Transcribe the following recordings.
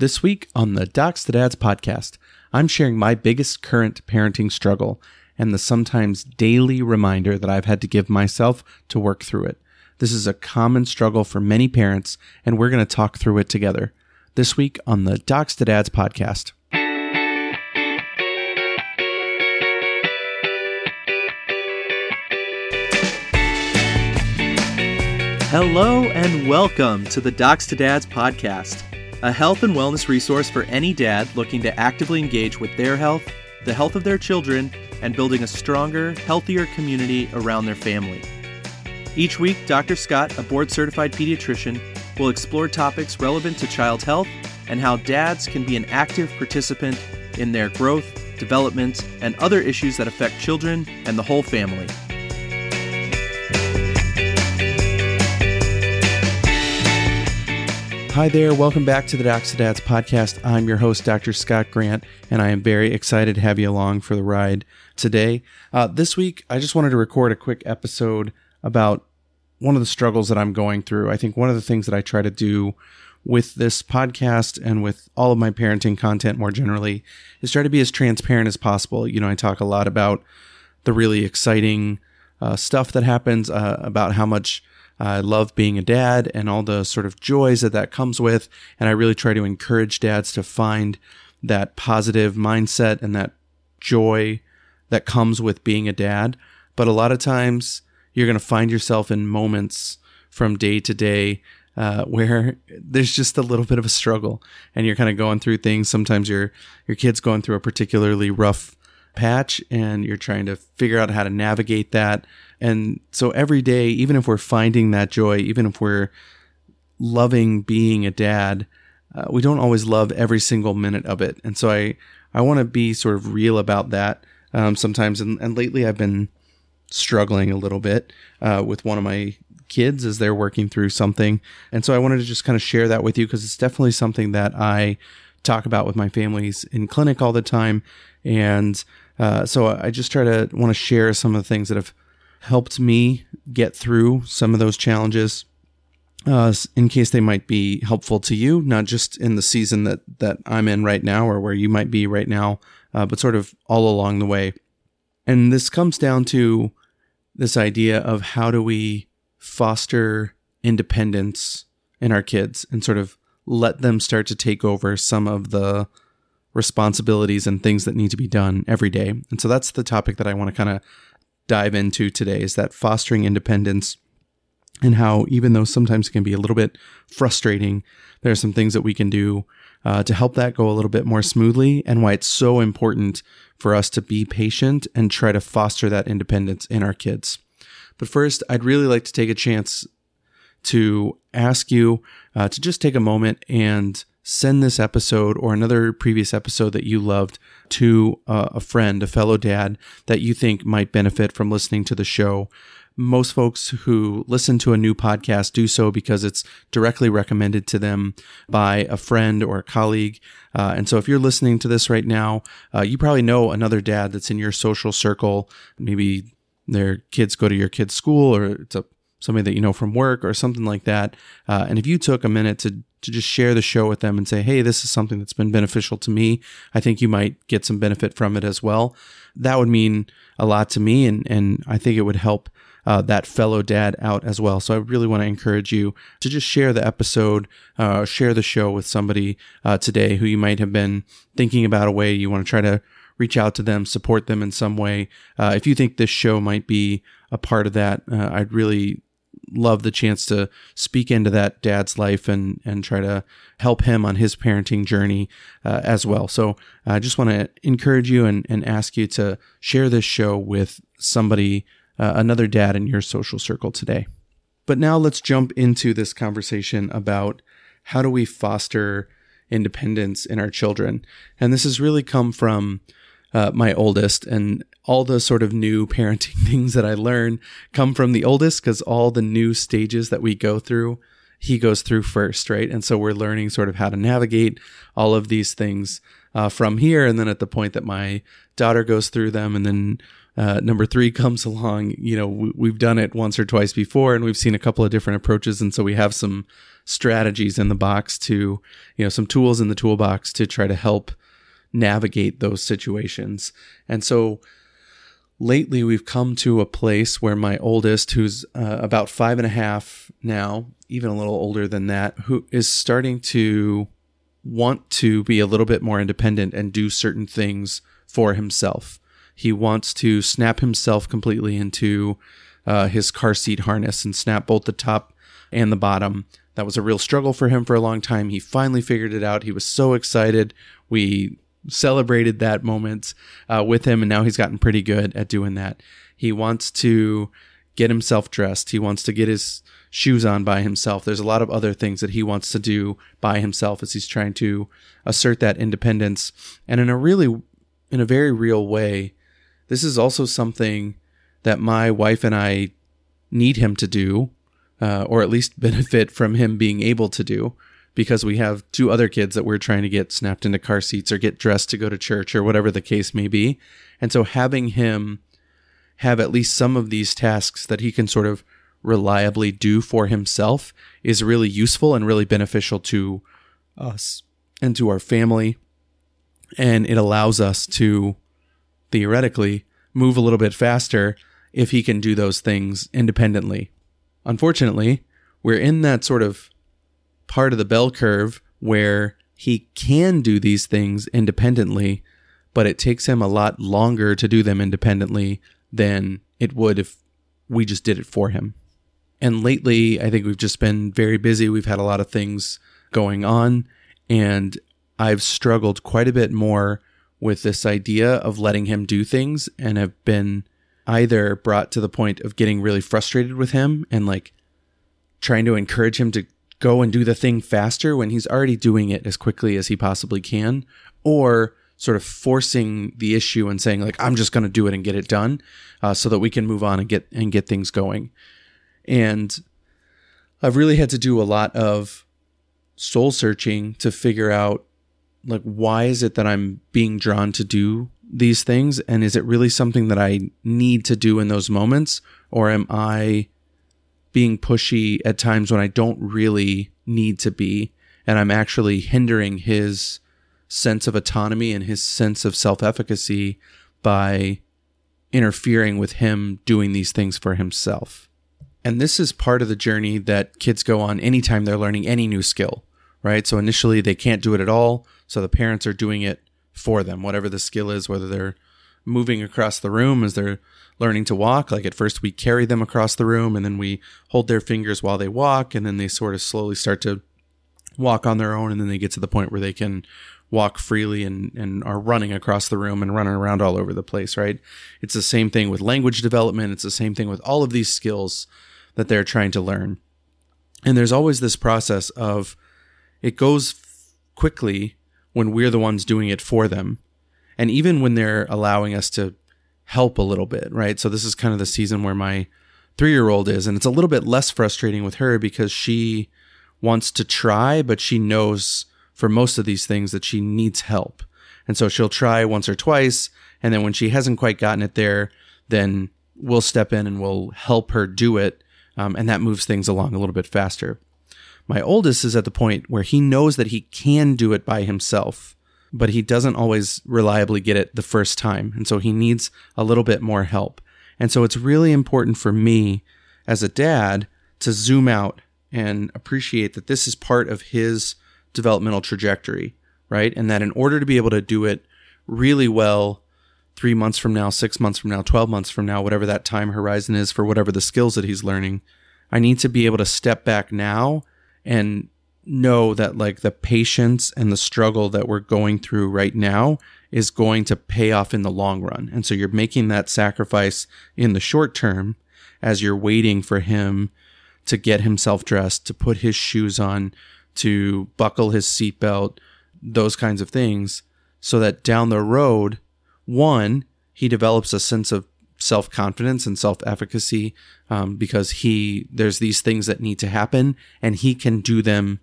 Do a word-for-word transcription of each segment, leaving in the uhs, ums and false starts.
This week on the Docs to Dads podcast, I'm sharing my biggest current parenting struggle and the sometimes daily reminder that I've had to give myself to work through it. This is a common struggle for many parents, and we're going to talk through it together. This week on the Docs to Dads podcast. Hello and welcome to the Docs to Dads podcast, a health and wellness resource for any dad looking to actively engage with their health, the health of their children, and building a stronger, healthier community around their family. Each week, Doctor Scott, a board-certified pediatrician, will explore topics relevant to child health and how dads can be an active participant in their growth, development, and other issues that affect children and the whole family. Hi there, welcome back to the Docs to Dads podcast. I'm your host, Doctor Scott Grant, and I am very excited to have you along for the ride today. Uh, this week, I just wanted to record a quick episode about one of the struggles that I'm going through. I think one of the things that I try to do with this podcast and with all of my parenting content more generally is try to be as transparent as possible. You know, I talk a lot about the really exciting uh, stuff that happens, uh, about how much I love being a dad and all the sort of joys that that comes with. And I really try to encourage dads to find that positive mindset and that joy that comes with being a dad. But a lot of times you're going to find yourself in moments from day to day uh, where there's just a little bit of a struggle and you're kind of going through things. Sometimes your your kid's going through a particularly rough patch and you're trying to figure out how to navigate that. And so every day, even if we're finding that joy, even if we're loving being a dad, uh, we don't always love every single minute of it. And so I, I want to be sort of real about that um, sometimes. And, and lately I've been struggling a little bit uh, with one of my kids as they're working through something. And so I wanted to just kind of share that with you because it's definitely something that I talk about with my families in clinic all the time. And uh, so I just try to want to share some of the things that have helped me get through some of those challenges uh, in case they might be helpful to you, not just in the season that, that I'm in right now or where you might be right now, uh, but sort of all along the way. And this comes down to this idea of how do we foster independence in our kids and sort of let them start to take over some of the responsibilities and things that need to be done every day. And so that's the topic that I want to kind of dive into today, is that fostering independence and how, even though sometimes it can be a little bit frustrating, there are some things that we can do uh, to help that go a little bit more smoothly, and why it's so important for us to be patient and try to foster that independence in our kids. But first, I'd really like to take a chance to ask you uh, to just take a moment and send this episode or another previous episode that you loved to uh, a friend, a fellow dad that you think might benefit from listening to the show. Most folks who listen to a new podcast do so because it's directly recommended to them by a friend or a colleague. Uh, and so if you're listening to this right now, uh, you probably know another dad that's in your social circle. Maybe their kids go to your kid's school, or it's a somebody that you know from work or something like that. Uh, and if you took a minute to to just share the show with them and say, hey, this is something that's been beneficial to me, I think you might get some benefit from it as well. That would mean a lot to me, and, and I think it would help uh, that fellow dad out as well. So I really want to encourage you to just share the episode, uh, share the show with somebody uh, today who you might have been thinking about a way you want to try to reach out to them, support them in some way. Uh, if you think this show might be a part of that, uh, I'd really love the chance to speak into that dad's life and, and try to help him on his parenting journey uh, as well. So I just want to encourage you and, and ask you to share this show with somebody, uh, another dad in your social circle today. But now let's jump into this conversation about how do we foster independence in our children. And this has really come from uh, my oldest, and all the sort of new parenting things that I learn come from the oldest, because all the new stages that we go through, he goes through first, right? And so we're learning sort of how to navigate all of these things uh, from here. And then at the point that my daughter goes through them, and then uh, number three comes along, you know, we, we've done it once or twice before, and we've seen a couple of different approaches. And so we have some strategies in the box to, you know, some tools in the toolbox to try to help navigate those situations. And so lately we've come to a place where my oldest, who's uh, about five and a half now, even a little older than that, who is starting to want to be a little bit more independent and do certain things for himself. He wants to snap himself completely into uh, his car seat harness and snap both the top and the bottom. That was a real struggle for him for a long time. He finally figured it out. He was so excited. We celebrated that moment uh, with him, and now he's gotten pretty good at doing that. He wants to get himself dressed. He wants to get his shoes on by himself. There's a lot of other things that he wants to do by himself as he's trying to assert that independence. And in a really, in a very real way, this is also something that my wife and I need him to do, uh, or at least benefit from him being able to do, because we have two other kids that we're trying to get snapped into car seats or get dressed to go to church or whatever the case may be. And so having him have at least some of these tasks that he can sort of reliably do for himself is really useful and really beneficial to us and to our family. And it allows us to theoretically move a little bit faster if he can do those things independently. Unfortunately, we're in that sort of part of the bell curve where he can do these things independently, but it takes him a lot longer to do them independently than it would if we just did it for him. And lately, I think we've just been very busy. We've had a lot of things going on, and I've struggled quite a bit more with this idea of letting him do things, and have been either brought to the point of getting really frustrated with him and like trying to encourage him to go and do the thing faster when he's already doing it as quickly as he possibly can, or sort of forcing the issue and saying like, I'm just going to do it and get it done uh, so that we can move on and get and get things going. And I've really had to do a lot of soul searching to figure out like, why is it that I'm being drawn to do these things? And is it really something that I need to do in those moments? Or am I being pushy at times when I don't really need to be, and I'm actually hindering his sense of autonomy and his sense of self-efficacy by interfering with him doing these things for himself? And this is part of the journey that kids go on anytime they're learning any new skill, right? So initially they can't do it at all, so the parents are doing it for them, whatever the skill is, whether they're moving across the room as they're learning to walk. Like at first we carry them across the room, and then we hold their fingers while they walk, and then they sort of slowly start to walk on their own, and then they get to the point where they can walk freely and, and are running across the room and running around all over the place, right? It's the same thing with language development. It's the same thing with all of these skills that they're trying to learn. And there's always this process of it goes quickly when we're the ones doing it for them. And even when they're allowing us to help a little bit, right? So this is kind of the season where my three-year-old is, and it's a little bit less frustrating with her because she wants to try, but she knows for most of these things that she needs help. And so she'll try once or twice, and then when she hasn't quite gotten it there, then we'll step in and we'll help her do it, um, and that moves things along a little bit faster. My oldest is at the point where he knows that he can do it by himself, but he doesn't always reliably get it the first time. And so he needs a little bit more help. And so it's really important for me as a dad to zoom out and appreciate that this is part of his developmental trajectory, right? And that in order to be able to do it really well three months from now, six months from now, twelve months from now, whatever that time horizon is for whatever the skills that he's learning, I need to be able to step back now and know that like the patience and the struggle that we're going through right now is going to pay off in the long run. And so you're making that sacrifice in the short term as you're waiting for him to get himself dressed, to put his shoes on, to buckle his seatbelt, those kinds of things, so that down the road, one, he develops a sense of self-confidence and self-efficacy um, because he there's these things that need to happen, and he can do them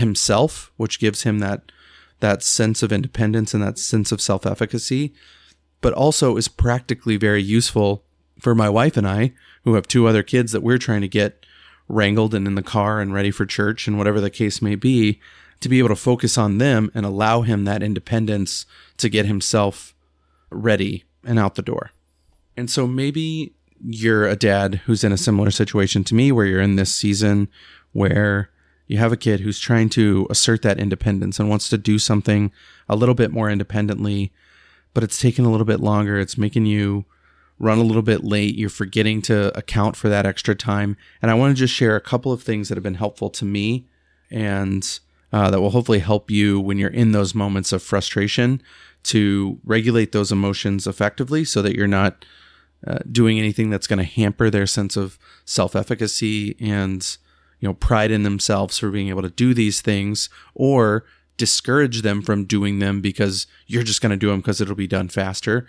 himself, which gives him that that sense of independence and that sense of self-efficacy. but also is practically very useful for my wife and I, who have two other kids that we're trying to get wrangled and in the car and ready for church and whatever the case may be, to be able to focus on them and allow him that independence to get himself ready and out the door. And so maybe you're a dad who's in a similar situation to me, where you're in this season where you have a kid who's trying to assert that independence and wants to do something a little bit more independently, but it's taking a little bit longer. It's making you run a little bit late. You're forgetting to account for that extra time. And I want to just share a couple of things that have been helpful to me and uh, that will hopefully help you when you're in those moments of frustration to regulate those emotions effectively so that you're not uh, doing anything that's going to hamper their sense of self-efficacy and, you know, pride in themselves for being able to do these things, or discourage them from doing them because you're just going to do them because it'll be done faster,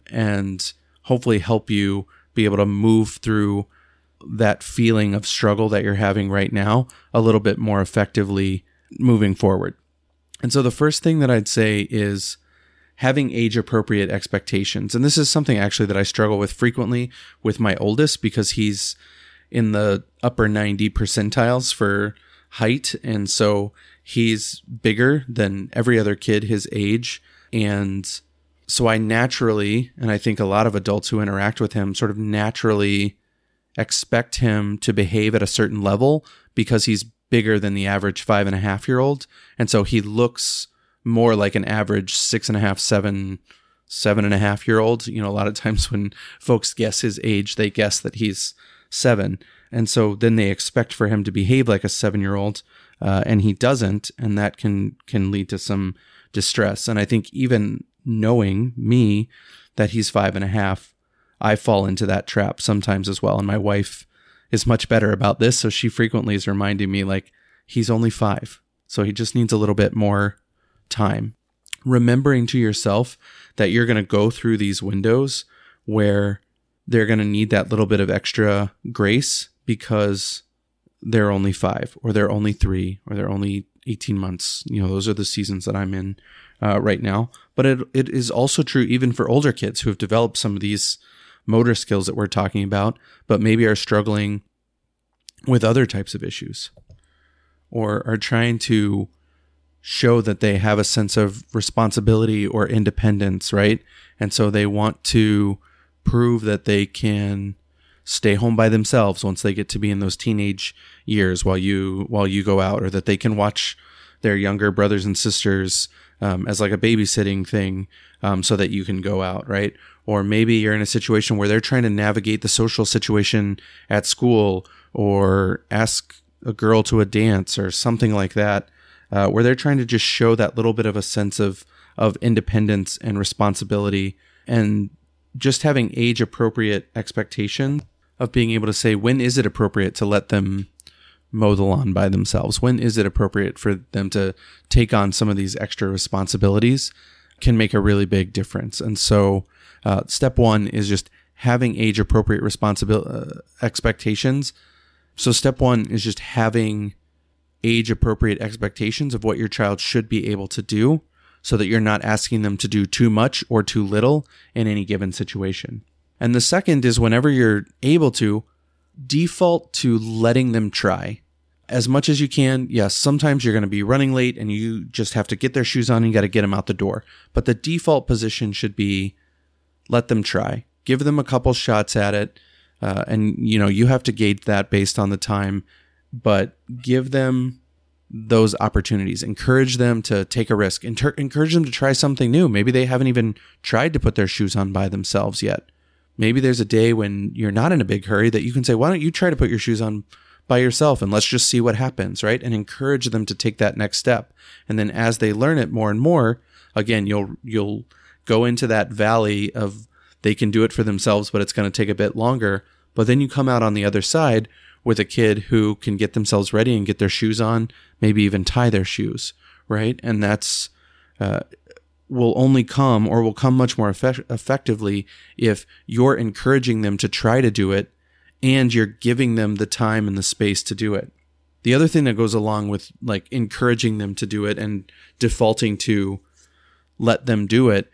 and hopefully help you be able to move through that feeling of struggle that you're having right now a little bit more effectively moving forward. And so the first thing that I'd say is having age-appropriate expectations. And this is something actually that I struggle with frequently with my oldest, because he's in the upper ninety percentiles for height. And so he's bigger than every other kid his age. And so I naturally, and I think a lot of adults who interact with him sort of naturally expect him to behave at a certain level because he's bigger than the average five and a half year old. And so he looks more like an average six and a half, seven, seven and a half year old. You know, a lot of times when folks guess his age, they guess that he's seven. And so then they expect for him to behave like a seven year old, uh, and he doesn't. And that can, can lead to some distress. And I think even knowing me that he's five and a half, I fall into that trap sometimes as well. And my wife is much better about this. So she frequently is reminding me, like, he's only five. So he just needs a little bit more time. Remembering to yourself that you're going to go through these windows where they're going to need that little bit of extra grace because they're only five, or they're only three, or they're only eighteen months. You know, those are the seasons that I'm in uh, right now. But it it is also true even for older kids who have developed some of these motor skills that we're talking about, but maybe are struggling with other types of issues, or are trying to show that they have a sense of responsibility or independence, right? And so they want to prove that they can stay home by themselves once they get to be in those teenage years while you while you go out, or that they can watch their younger brothers and sisters um, as like a babysitting thing um, so that you can go out, right? Or maybe you're in a situation where they're trying to navigate the social situation at school, or ask a girl to a dance or something like that, uh, where they're trying to just show that little bit of a sense of of independence and responsibility, and just having age-appropriate expectation of being able to say, when is it appropriate to let them mow the lawn by themselves? When is it appropriate for them to take on some of these extra responsibilities can make a really big difference. And so uh, step one is just having age-appropriate responsibility uh, expectations. So step one is just having age-appropriate expectations of what your child should be able to do, so that you're not asking them to do too much or too little in any given situation. And the second is, whenever you're able to, default to letting them try as much as you can. Yes, sometimes you're going to be running late and you just have to get their shoes on and you got to get them out the door. But the default position should be, let them try. Give them a couple shots at it. Uh, and, you know, you have to gauge that based on the time, but give them those opportunities. Encourage them to take a risk. Inter- encourage them to try something new. Maybe they haven't even tried to put their shoes on by themselves yet. Maybe there's a day when you're not in a big hurry that you can say, why don't you try to put your shoes on by yourself and let's just see what happens, right? And encourage them to take that next step. And then as they learn it more and more, again, you'll you'll go into that valley of they can do it for themselves, but it's going to take a bit longer. But then you come out on the other side with a kid who can get themselves ready and get their shoes on, maybe even tie their shoes, right? And that's uh, will only come, or will come much more effect- effectively if you're encouraging them to try to do it and you're giving them the time and the space to do it. The other thing that goes along with like encouraging them to do it and defaulting to let them do it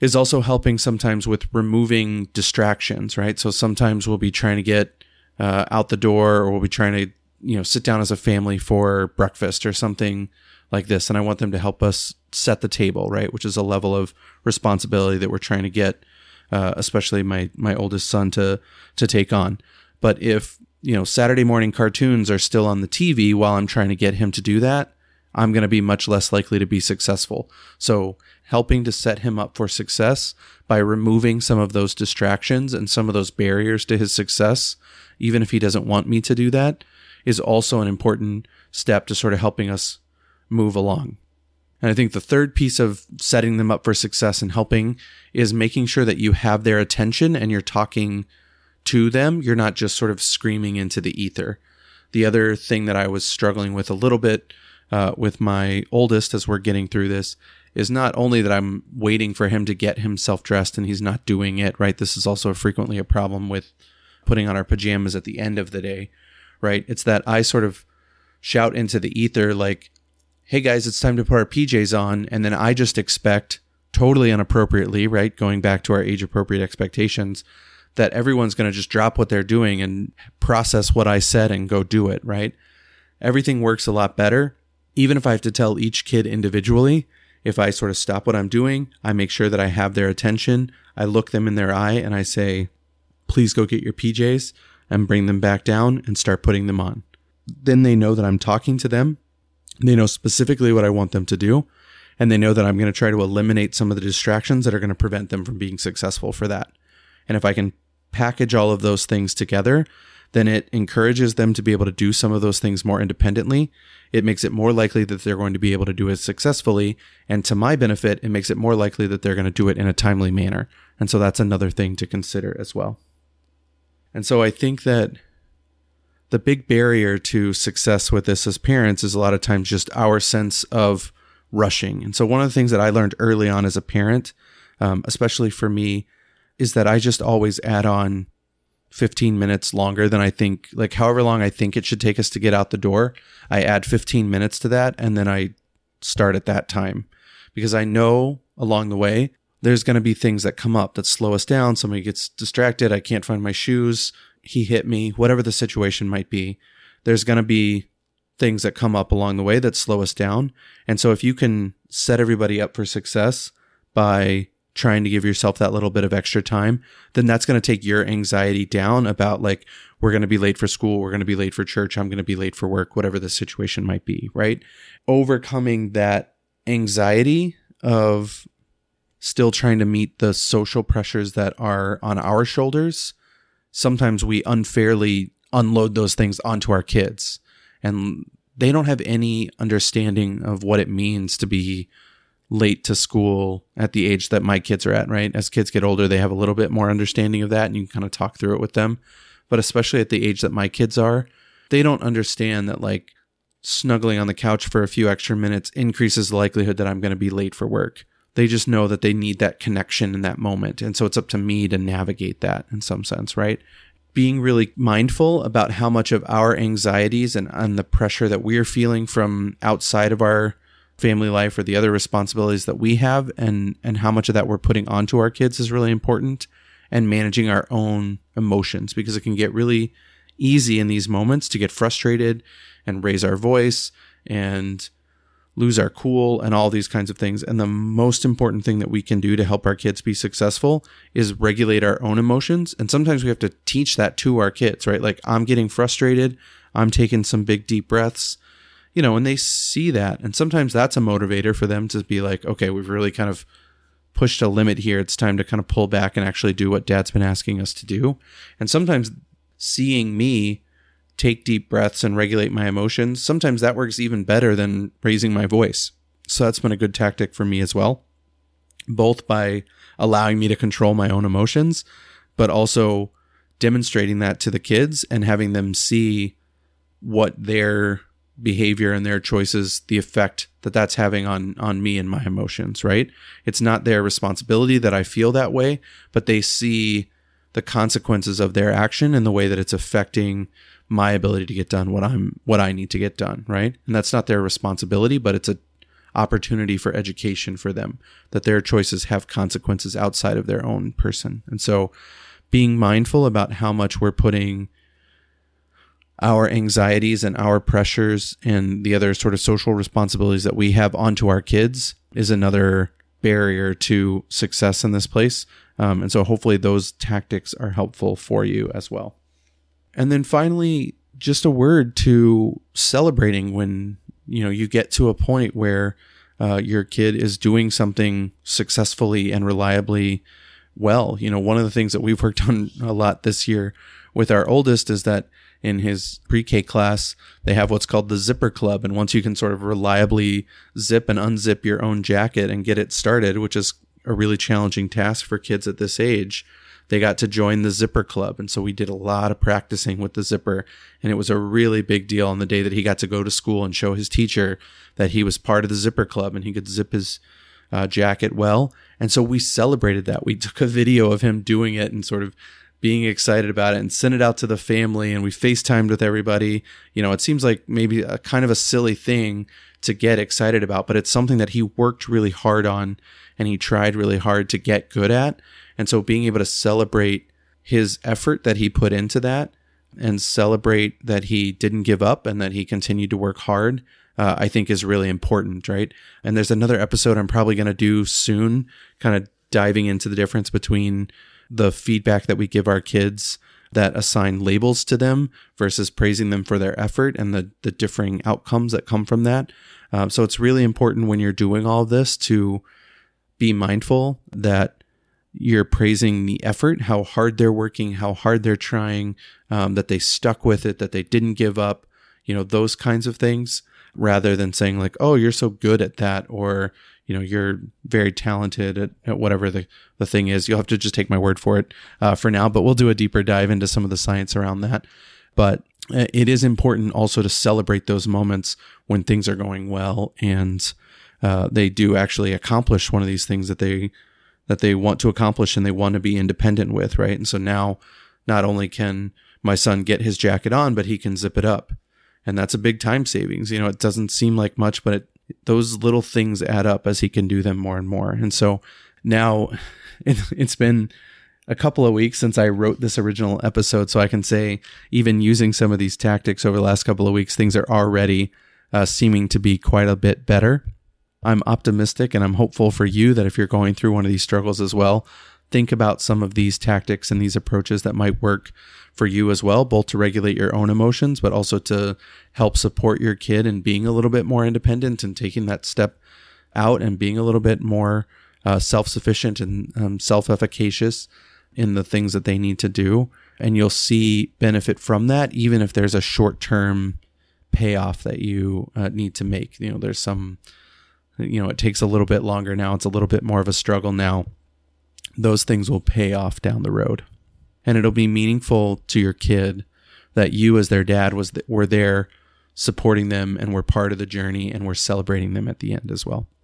is also helping sometimes with removing distractions, right? So sometimes we'll be trying to get uh, out the door, or we'll be trying to, you know, sit down as a family for breakfast or something like this. And I want them to help us set the table, right? Which is a level of responsibility that we're trying to get, uh, especially my, my oldest son to, to take on. But if, you know, Saturday morning cartoons are still on the T V while I'm trying to get him to do that, I'm going to be much less likely to be successful. So helping to set him up for success by removing some of those distractions and some of those barriers to his success, even if he doesn't want me to do that, is also an important step to sort of helping us move along. And I think the third piece of setting them up for success and helping is making sure that you have their attention and you're talking to them. You're not just sort of screaming into the ether. The other thing that I was struggling with a little bit uh, with my oldest as we're getting through this is not only that I'm waiting for him to get himself dressed and he's not doing it, right? This is also frequently a problem with putting on our pajamas at the end of the day, right? It's that I sort of shout into the ether like, hey guys, it's time to put our P Js on. And then I just expect, totally inappropriately, right? Going back to our age appropriate expectations, that everyone's going to just drop what they're doing and process what I said and go do it, right? Everything works a lot better. Even if I have to tell each kid individually, if I sort of stop what I'm doing, I make sure that I have their attention. I look them in their eye and I say, please go get your P Js and bring them back down and start putting them on. Then they know that I'm talking to them. They know specifically what I want them to do. And they know that I'm going to try to eliminate some of the distractions that are going to prevent them from being successful for that. And if I can package all of those things together, then it encourages them to be able to do some of those things more independently. It makes it more likely that they're going to be able to do it successfully. And to my benefit, it makes it more likely that they're going to do it in a timely manner. And so that's another thing to consider as well. And so I think that the big barrier to success with this as parents is a lot of times just our sense of rushing. And so one of the things that I learned early on as a parent, um, especially for me, is that I just always add on fifteen minutes longer than I think, like however long I think it should take us to get out the door, I add fifteen minutes to that. And then I start at that time because I know along the way, there's going to be things that come up that slow us down. Somebody gets distracted. I can't find my shoes. He hit me, whatever the situation might be. There's going to be things that come up along the way that slow us down. And so if you can set everybody up for success by trying to give yourself that little bit of extra time, then that's going to take your anxiety down about like, we're going to be late for school. We're going to be late for church. I'm going to be late for work, whatever the situation might be, right? Overcoming that anxiety of still trying to meet the social pressures that are on our shoulders. Sometimes we unfairly unload those things onto our kids, and they don't have any understanding of what it means to be late to school at the age that my kids are at, right? As kids get older, they have a little bit more understanding of that, and you can kind of talk through it with them. But especially at the age that my kids are, they don't understand that like snuggling on the couch for a few extra minutes increases the likelihood that I'm going to be late for work. They just know that they need that connection in that moment. And so it's up to me to navigate that in some sense, right? Being really mindful about how much of our anxieties and, and the pressure that we're feeling from outside of our family life or the other responsibilities that we have, and, and how much of that we're putting onto our kids is really important, and managing our own emotions, because it can get really easy in these moments to get frustrated and raise our voice and lose our cool and all these kinds of things. And the most important thing that we can do to help our kids be successful is regulate our own emotions. And sometimes we have to teach that to our kids, right? Like, I'm getting frustrated. I'm taking some big deep breaths, you know, and they see that. And sometimes that's a motivator for them to be like, okay, we've really kind of pushed a limit here. It's time to kind of pull back and actually do what dad's been asking us to do. And sometimes seeing me take deep breaths and regulate my emotions, sometimes that works even better than raising my voice. So that's been a good tactic for me as well, both by allowing me to control my own emotions, but also demonstrating that to the kids and having them see what their behavior and their choices, the effect that that's having on, on me and my emotions, right? It's not their responsibility that I feel that way, but they see the consequences of their action and the way that it's affecting my ability to get done what I'm, what I need to get done, right? And that's not their responsibility, but it's a, opportunity for education for them, that their choices have consequences outside of their own person. And so being mindful about how much we're putting our anxieties and our pressures and the other sort of social responsibilities that we have onto our kids is another barrier to success in this place. Um, and so hopefully those tactics are helpful for you as well. And then finally, just a word to celebrating when, you know, you get to a point where uh, your kid is doing something successfully and reliably well. You know, one of the things that we've worked on a lot this year with our oldest is that in his pre-K class, they have what's called the Zipper Club. And once you can sort of reliably zip and unzip your own jacket and get it started, which is a really challenging task for kids at this age, they got to join the Zipper Club. And so we did a lot of practicing with the zipper. And it was a really big deal on the day that he got to go to school and show his teacher that he was part of the Zipper Club and he could zip his uh, jacket well. And so we celebrated that. We took a video of him doing it and sort of being excited about it and sent it out to the family. And we FaceTimed with everybody. You know, it seems like maybe a kind of a silly thing to get excited about, but it's something that he worked really hard on and he tried really hard to get good at. And so being able to celebrate his effort that he put into that and celebrate that he didn't give up and that he continued to work hard, uh, I think is really important, right? And there's another episode I'm probably going to do soon, kind of diving into the difference between the feedback that we give our kids that assign labels to them versus praising them for their effort and the, the differing outcomes that come from that. Um, so it's really important when you're doing all of this to be mindful that you're praising the effort, how hard they're working, how hard they're trying, um, that they stuck with it, that they didn't give up, you know, those kinds of things, rather than saying like, oh, you're so good at that, or, you know, you're very talented at, at whatever the, the thing is. You'll have to just take my word for it uh, for now, but we'll do a deeper dive into some of the science around that. But it is important also to celebrate those moments when things are going well and uh, they do actually accomplish one of these things that they that they want to accomplish and they want to be independent with, right? And so now not only can my son get his jacket on, but he can zip it up. And that's a big time savings. You know, it doesn't seem like much, but it, those little things add up as he can do them more and more. And so now it, it's been a couple of weeks since I wrote this original episode. So I can say, even using some of these tactics over the last couple of weeks, things are already uh, seeming to be quite a bit better. I'm optimistic and I'm hopeful for you that if you're going through one of these struggles as well, think about some of these tactics and these approaches that might work for you as well, both to regulate your own emotions, but also to help support your kid in being a little bit more independent and taking that step out and being a little bit more uh, self-sufficient and um, self-efficacious in the things that they need to do. And you'll see benefit from that, even if there's a short-term payoff that you uh, need to make. You know, there's some... You know, it takes a little bit longer now. It's a little bit more of a struggle now. Those things will pay off down the road. And it'll be meaningful to your kid that you as their dad was th- were there supporting them and were part of the journey and were celebrating them at the end as well.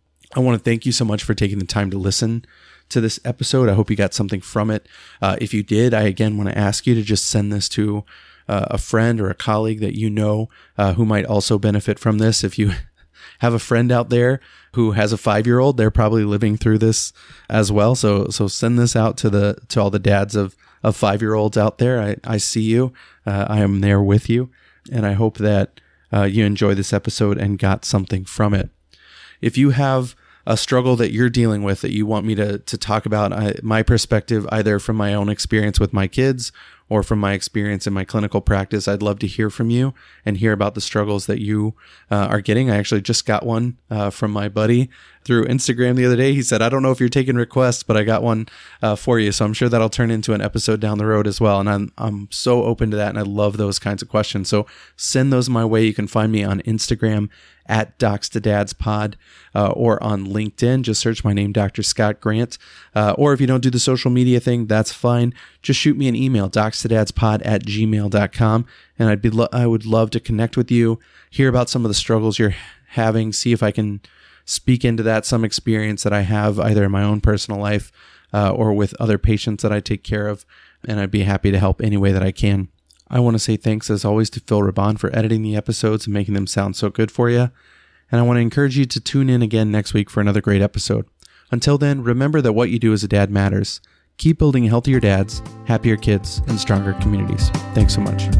I want to thank you so much for taking the time to listen to this episode. I hope you got something from it. Uh, if you did, I again want to ask you to just send this to uh, a friend or a colleague that you know uh, who might also benefit from this. If you have a friend out there who has a five-year-old, they're probably living through this as well. So, so send this out to the, to all the dads of, of five-year-olds out there. I, I see you. Uh, I am there with you. And I hope that uh, you enjoy this episode and got something from it. If you have a struggle that you're dealing with that you want me to, to talk about, I, my perspective, either from my own experience with my kids or from my experience in my clinical practice, I'd love to hear from you and hear about the struggles that you uh, are getting. I actually just got one uh, from my buddy through Instagram the other day. He said, I don't know if you're taking requests, but I got one uh, for you. So I'm sure that'll turn into an episode down the road as well. And I'm, I'm so open to that. And I love those kinds of questions. So send those my way. You can find me on Instagram at Docs to Dads Pod, uh, or on LinkedIn. Just search my name, Doctor Scott Grant. Uh, or if you don't do the social media thing, that's fine. Just shoot me an email, docs to dads pod at gmail dot com. And I'd be, lo- I would love to connect with you, hear about some of the struggles you're having, see if I can speak into that, some experience that I have either in my own personal life, uh, or with other patients that I take care of. And I'd be happy to help any way that I can. I want to say thanks as always to Phil Raban for editing the episodes and making them sound so good for you. and I want to encourage you to tune in again next week for another great episode. Until then, remember that what you do as a dad matters. Keep building healthier dads, happier kids, and stronger communities. Thanks so much.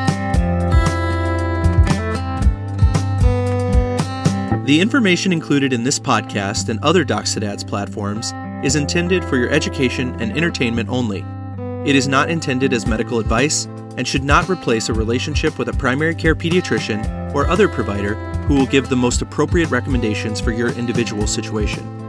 The information included in this podcast and other Docs to Dads platforms is intended for your education and entertainment only. It is not intended as medical advice and should not replace a relationship with a primary care pediatrician or other provider who will give the most appropriate recommendations for your individual situation.